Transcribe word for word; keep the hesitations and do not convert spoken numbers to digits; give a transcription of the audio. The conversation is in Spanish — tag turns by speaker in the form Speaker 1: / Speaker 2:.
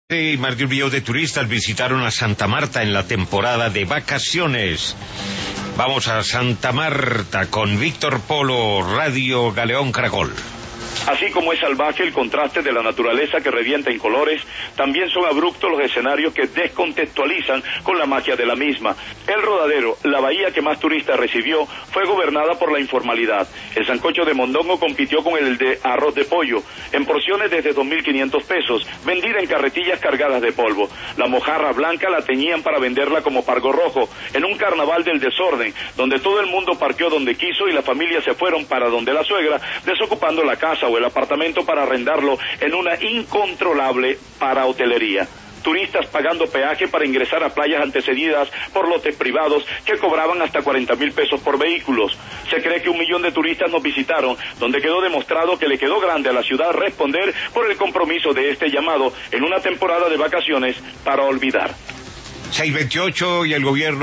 Speaker 1: Y más de un millón de turistas visitaron a Santa Marta en la temporada de vacaciones. Vamos a Santa Marta con Víctor Polo, Radio Galeón Caracol.
Speaker 2: Así como es salvaje el contraste de la naturaleza que revienta en colores, también son abruptos los escenarios que descontextualizan con la magia de la misma. El Rodadero, la bahía que más turistas recibió, fue gobernada por la informalidad. El sancocho de mondongo compitió con el de arroz de pollo, en porciones desde dos mil quinientos pesos, vendida en carretillas cargadas de polvo. La mojarra blanca la teñían para venderla como pargo rojo, en un carnaval del desorden, donde todo el mundo parqueó donde quiso y las familias se fueron para donde la suegra, desocupando la casa o el apartamento para arrendarlo en una incontrolable para hotelería. Turistas pagando peaje para ingresar a playas antecedidas por lotes privados que cobraban hasta cuarenta mil pesos por vehículos. Se cree que un millón de turistas nos visitaron, donde quedó demostrado que le quedó grande a la ciudad responder por el compromiso de este llamado en una temporada de vacaciones para olvidar.
Speaker 1: seis veintiocho y el gobierno